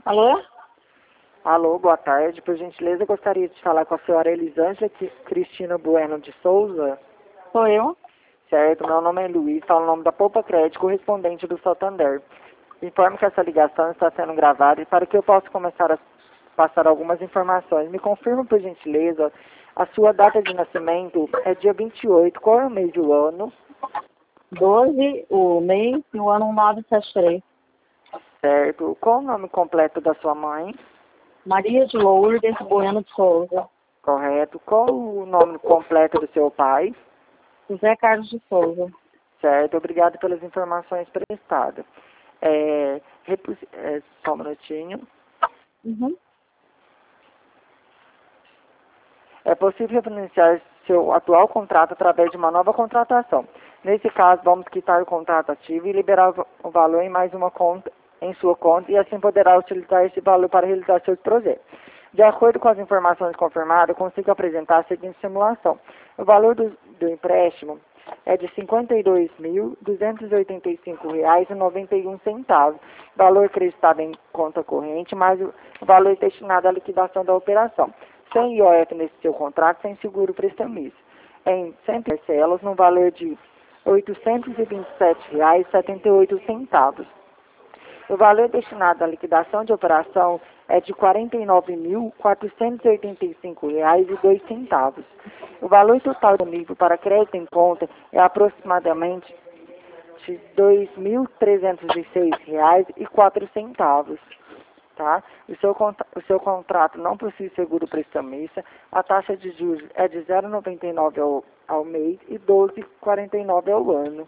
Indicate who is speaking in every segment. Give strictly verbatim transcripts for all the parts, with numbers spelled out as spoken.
Speaker 1: Alô?
Speaker 2: Alô, boa tarde. Por gentileza, eu gostaria de falar com a senhora Elisângela Cristina Bueno de Souza.
Speaker 1: Sou eu?
Speaker 2: Certo, meu nome é Luiz, falo o nome da Poupa Crédito, correspondente do Santander. Informo que essa ligação está sendo gravada e para que eu possa começar a passar algumas informações. Me confirma, por gentileza, a sua data de nascimento é dia vinte e oito, qual é o mês do ano?
Speaker 1: doze, o mês e o ano nove sete três.
Speaker 2: Certo. Qual o nome completo da sua mãe?
Speaker 1: Maria de Lourdes Bueno de Souza.
Speaker 2: Correto. Qual o nome completo do seu pai?
Speaker 1: José Carlos de Souza.
Speaker 2: Certo. Obrigado pelas informações prestadas. É, repu- é, só um minutinho.
Speaker 1: Uhum.
Speaker 2: É possível financiar seu atual contrato através de uma nova contratação. Nesse caso, vamos quitar o contrato ativo e liberar o va- o valor em mais uma conta, em sua conta, e assim poderá utilizar esse valor para realizar seus projetos. De acordo com as informações confirmadas, eu consigo apresentar a seguinte simulação. O valor do, do empréstimo é de cinquenta e dois mil, duzentos e oitenta e cinco reais e noventa e um centavos. Valor acreditado em conta corrente, mais o valor destinado à liquidação da operação. Sem I O F nesse seu contrato, sem seguro prestamista. Em cem parcelas, no valor de oitocentos e vinte e sete reais e setenta e oito centavos. O valor destinado à liquidação de operação é de quarenta e nove mil, quatrocentos e oitenta e cinco reais e dois centavos. O valor total disponível para crédito em conta é aproximadamente de dois mil trezentos e seis reais e quatro centavos. Tá? O, seu, contra- o seu contrato não possui seguro prestamista, a taxa de juros é de zero vírgula noventa e nove ao, ao mês e doze vírgula quarenta e nove ao ano.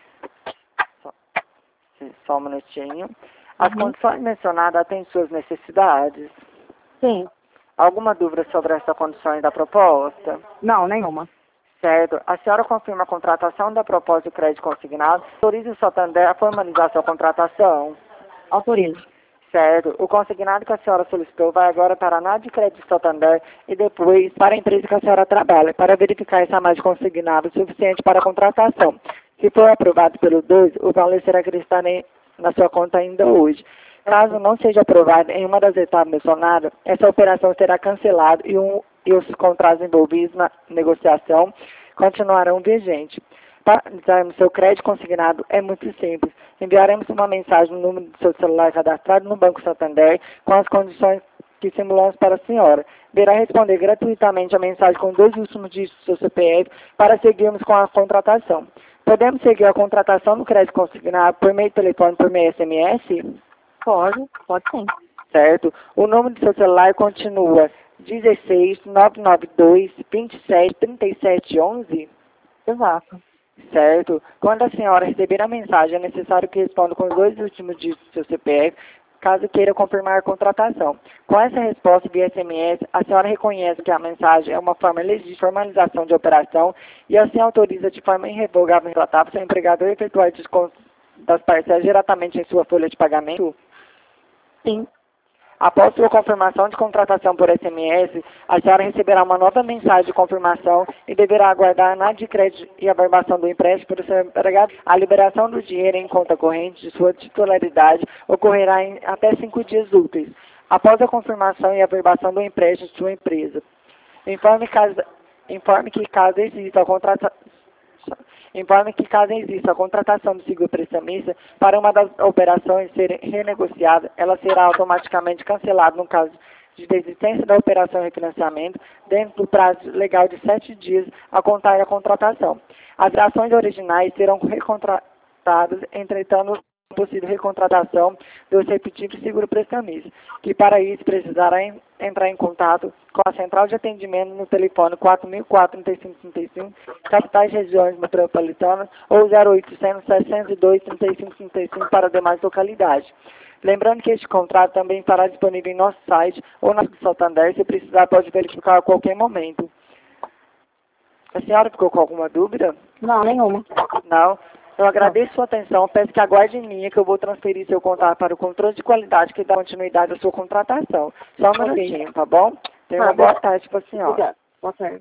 Speaker 2: Só, só um minutinho. As
Speaker 1: Uhum.
Speaker 2: condições mencionadas atendem suas necessidades.
Speaker 1: Sim.
Speaker 2: Alguma dúvida sobre essas condições da proposta?
Speaker 1: Não, nenhuma.
Speaker 2: Certo. A senhora confirma a contratação da proposta de crédito consignado? Autoriza o Santander a formalizar sua contratação?
Speaker 1: Autorizo.
Speaker 2: Certo. O consignado que a senhora solicitou vai agora para a Análise de Crédito Santander e depois para a empresa que a senhora trabalha, para verificar se a mais consignado suficiente para a contratação. Se for aprovado pelos dois, o valor será acrescentado em- na sua conta ainda hoje. Caso não seja aprovado em uma das etapas mencionadas, essa operação será cancelada e, um, e os contratos envolvidos na negociação continuarão vigentes. Para analisarmos seu crédito consignado é muito simples. Enviaremos uma mensagem no número do seu celular cadastrado no Banco Santander com as condições que simulamos para a senhora. Deverá responder gratuitamente a mensagem com dois últimos dígitos do seu C P F para seguirmos com a contratação. Podemos seguir a contratação do crédito consignado por meio de telefone, por meio de S M S?
Speaker 1: Pode, pode sim.
Speaker 2: Certo? O número do seu celular continua dezesseis, nove nove dois, vinte e sete, trinta e sete, onze?
Speaker 1: Exato.
Speaker 2: Certo? Quando a senhora receber a mensagem, é necessário que responda com os dois últimos dígitos do seu C P F, caso queira confirmar a contratação. Com essa resposta via S M S, a senhora reconhece que a mensagem é uma forma legítima de formalização de operação e assim autoriza de forma irrevogável e irretratável seu empregador a efetuar desconto das parcelas diretamente em sua folha de pagamento?
Speaker 1: Sim.
Speaker 2: Após sua confirmação de contratação por S M S, a senhora receberá uma nova mensagem de confirmação e deverá aguardar a análise de crédito e a verbação do empréstimo pelo seu empregado. A liberação do dinheiro em conta corrente de sua titularidade ocorrerá em até cinco dias úteis, após a confirmação e a verbação do empréstimo de sua empresa. Informe, caso, informe que caso exista a contratação Informe que caso exista a contratação do seguro prestamista para uma das operações ser renegociada, ela será automaticamente cancelada no caso de desistência da operação de refinanciamento dentro do prazo legal de sete dias a contar da contratação. As ações originais serão recontratadas, entretanto, possível recontratação do respectivo seguro prestamista, que para isso precisará en- entrar em contato com a central de atendimento no telefone quatro mil e quatro, trinta e cinco trinta e cinco, capitais regiões metropolitanas, ou zero oitocentos, seiscentos e dois, trinta e cinco trinta e cinco para demais localidades. Lembrando que este contrato também estará disponível em nosso site ou na do Santander, se precisar pode verificar a qualquer momento. A senhora ficou com alguma dúvida?
Speaker 1: Não, nenhuma.
Speaker 2: Não? Eu
Speaker 1: Não.
Speaker 2: agradeço sua atenção, peço que aguarde em linha que eu vou transferir seu contato para o controle de qualidade que dá continuidade à sua contratação. Só um
Speaker 1: Ok.
Speaker 2: minutinho, tá bom? Tenha uma
Speaker 1: Tá,
Speaker 2: boa
Speaker 1: obrigada.
Speaker 2: tarde para a senhora.
Speaker 1: Obrigada. Boa tarde.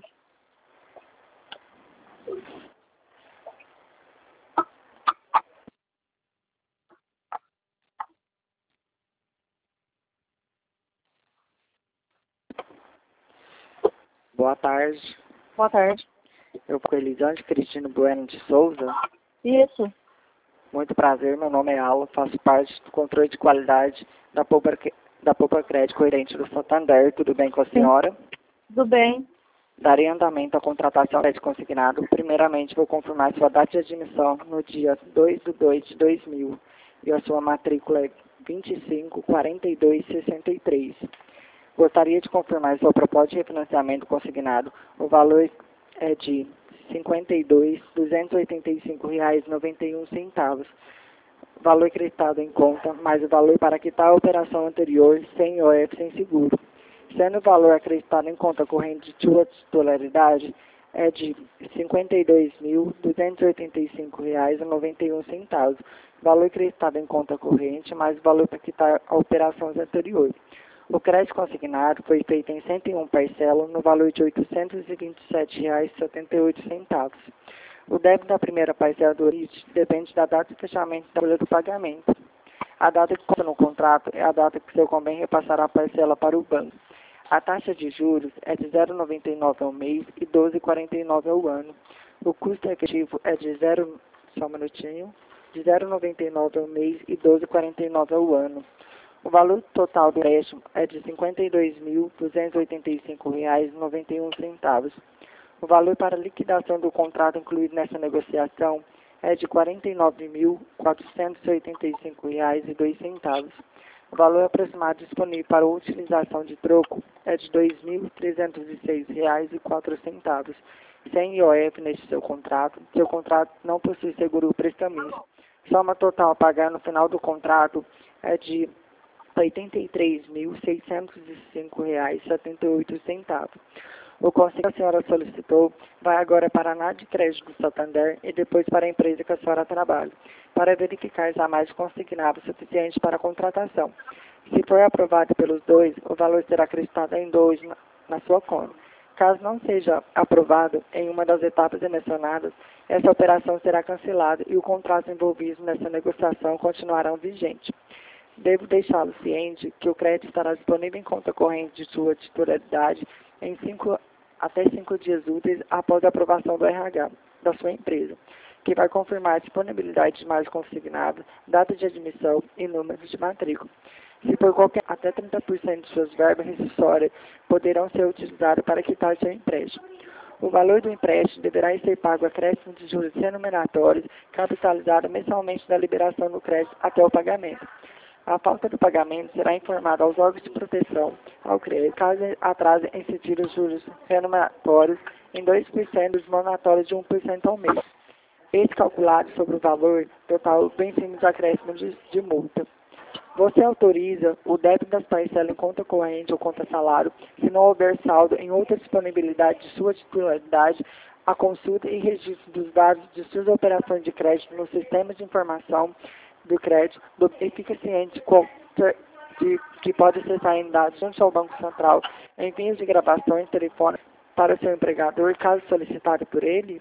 Speaker 2: Boa tarde.
Speaker 1: Boa tarde.
Speaker 2: Eu sou Elisande Cristino Bueno de Souza.
Speaker 1: Isso.
Speaker 2: Muito prazer, meu nome é Alan, faço parte do controle de qualidade da Poupa, da Poupa Crédito Coerente do Santander. Tudo bem com a senhora?
Speaker 1: Tudo bem.
Speaker 2: Darei andamento à contratação de consignado. Primeiramente, vou confirmar sua data de admissão no dia dois de dois de dois mil e a sua matrícula é vinte e cinco, quarenta e dois, sessenta e três. Gostaria de confirmar sua proposta de refinanciamento consignado. O valor é de cinquenta e dois mil, duzentos e oitenta e cinco reais e noventa e um centavos. Valor acreditado em conta, mais o valor para quitar a operação anterior sem I O F, sem seguro. Sendo o valor acreditado em conta corrente de sua titularidade é de cinquenta e dois mil, duzentos e oitenta e cinco reais e noventa e um centavos. Valor acreditado em conta corrente, mais o valor para quitar a operação anterior. O crédito consignado foi feito em cento e uma parcelas no valor de oitocentos e vinte e sete reais e setenta e oito centavos. O débito da primeira parcela do limite depende da data de fechamento da folha do pagamento. A data que consta no contrato é a data que seu convém repassará a parcela para o banco. A taxa de juros é de zero vírgula noventa e nove ao mês e doze vírgula quarenta e nove ao ano. O custo efetivo é de zero, só um minutinho, de zero vírgula noventa e nove ao mês e doze vírgula quarenta e nove ao ano. O valor total do empréstimo é de cinquenta e dois mil, duzentos e oitenta e cinco reais e noventa e um centavos. O valor para liquidação do contrato incluído nessa negociação é de quarenta e nove mil, quatrocentos e oitenta e cinco reais e dois centavos. O valor aproximado disponível para utilização de troco é de dois mil, trezentos e seis reais e quatro centavos. Sem I O F neste seu contrato, seu contrato não possui seguro prestamista. Soma total a pagar no final do contrato é de oitenta e três mil, seiscentos e cinco reais e setenta e oito centavos. O conselho que a senhora solicitou vai agora para a ANAD de Crédito do Santander e depois para a empresa que a senhora trabalha, para verificar se há mais consignado suficiente para a contratação. Se for aprovado pelos dois, o valor será acrescentado em dois na, na sua conta. Caso não seja aprovado em uma das etapas mencionadas, essa operação será cancelada e o contrato envolvido nessa negociação continuará vigente. Devo deixá-lo ciente que o crédito estará disponível em conta corrente de sua titularidade em cinco, até cinco dias úteis após a aprovação do R H da sua empresa, que vai confirmar a disponibilidade de mais consignado, data de admissão e número de matrícula. Se por qualquer, até trinta por cento de suas verbas rescisórias poderão ser utilizadas para quitar seu empréstimo. O valor do empréstimo deverá ser pago a acréscimo de juros remuneratórios, capitalizado mensalmente da liberação do crédito até o pagamento. A falta do pagamento será informada aos órgãos de proteção ao crédito, caso atrase em incidir os juros remuneratórios em dois por cento dos monatórios de um por cento ao mês. Esse calculado sobre o valor total vencimos acréscimo de, de multa. Você autoriza o débito das parcelas em conta corrente ou conta salário, se não houver saldo em outra disponibilidade de sua titularidade, a consulta e registro dos dados de suas operações de crédito no sistema de informação do crédito, do, e fica ciente de, de que pode acessar em dados junto ao Banco Central, envios de gravações telefônicas para o seu empregador, caso solicitado por ele?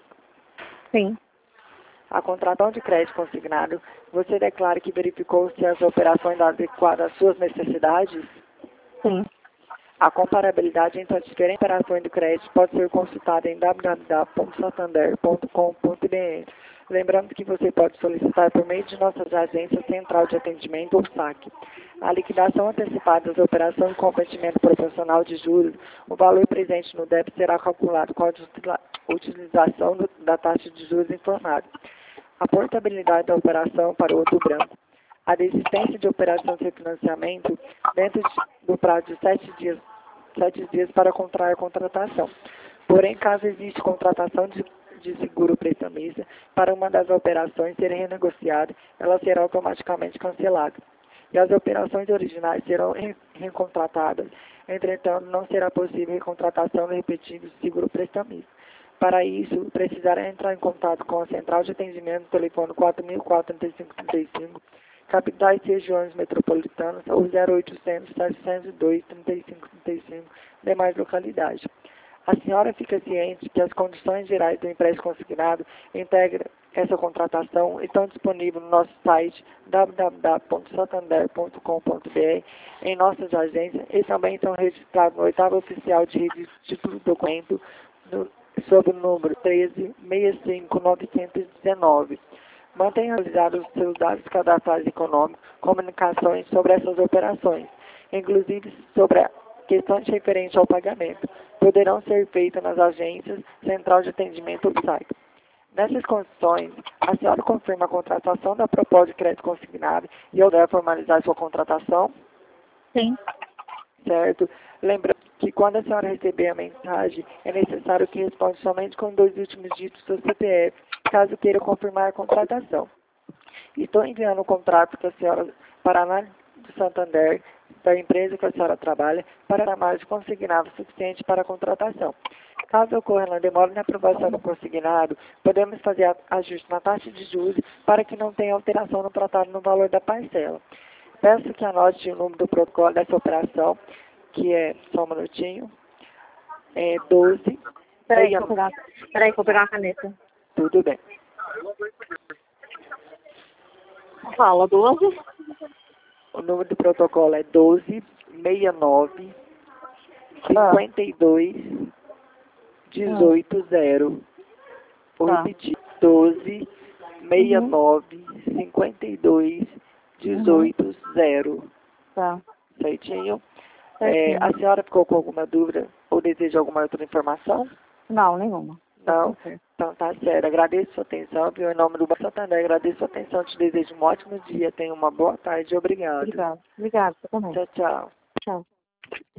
Speaker 1: Sim.
Speaker 2: A contratação de crédito consignado, você declara que verificou se as operações adequadas às suas necessidades?
Speaker 1: Sim.
Speaker 2: A comparabilidade entre as diferentes operações do crédito pode ser consultada em w w w ponto santander ponto com ponto b r. Lembrando que você pode solicitar por meio de nossas agências central de atendimento ou S A C. A liquidação antecipada das operações com comprometimento proporcional de juros, o valor presente no débito será calculado com a utilização do, da taxa de juros informada. A portabilidade da operação para o outro branco. A desistência de operação de refinanciamento dentro de, do prazo de sete dias, sete dias para contrair a contratação. Porém, caso exista contratação de de seguro prestamista para uma das operações ser renegociada, ela será automaticamente cancelada. E as operações originais serão re recontratadas. Entretanto, não será possível recontratação do repetido seguro prestamista. Para isso, precisará entrar em contato com a Central de Atendimento no telefone quatro mil quatrocentos e trinta e cinco, trinta e cinco, capitais e regiões metropolitanas, ou zero oitocentos, setecentos e dois, trinta e cinco, trinta e cinco, demais localidades. A senhora fica ciente que as condições gerais do empréstimo consignado integram, essa contratação estão disponíveis no nosso site w w w ponto santander ponto com ponto b r, em nossas agências, e também estão registrados no oitavo oficial de registro do documento no, sob o número treze seis cinco nove um nove. Mantenha atualizados os seus dados cadastrais econômicos, comunicações sobre essas operações, inclusive sobre a questões referentes ao pagamento, poderão ser feitas nas agências Central de Atendimento ou site. Nessas condições, a senhora confirma a contratação da proposta de crédito consignado e eu devo formalizar sua contratação?
Speaker 1: Sim.
Speaker 2: Certo. Lembrando que quando a senhora receber a mensagem, é necessário que responda somente com dois últimos dígitos do seu C P F, caso queira confirmar a contratação. Estou enviando o contrato que a senhora, para a análise do Santander, da empresa que a senhora trabalha, para a margem consignável suficiente para a contratação. Caso ocorra uma demora na aprovação do consignado, podemos fazer ajuste na taxa de juros para que não tenha alteração no tratado no valor da parcela. Peço que anote o número do protocolo dessa operação, que é, só um minutinho, é doze...
Speaker 1: Peraí, que eu vou pegar, peraí, que eu vou pegar a caneta.
Speaker 2: Tudo bem.
Speaker 1: Fala, doze.
Speaker 2: O número do protocolo é doze sessenta e nove cinquenta e dois dezoito zero. Vou
Speaker 1: Tá.
Speaker 2: repetir. doze sessenta e nove cinquenta e dois dezoito zero.
Speaker 1: Tá.
Speaker 2: Certinho? É,
Speaker 1: Certinho.
Speaker 2: a senhora ficou com alguma dúvida ou deseja alguma outra informação?
Speaker 1: Não, nenhuma.
Speaker 2: Não?
Speaker 1: Tá certo.
Speaker 2: Então tá certo. Agradeço sua atenção, viu? Em nome do Banco Santander, agradeço sua atenção. Te desejo um ótimo dia. Tenha uma boa tarde. Obrigado.
Speaker 1: Obrigada. Obrigada, você também.
Speaker 2: Tchau, tchau.
Speaker 1: Tchau.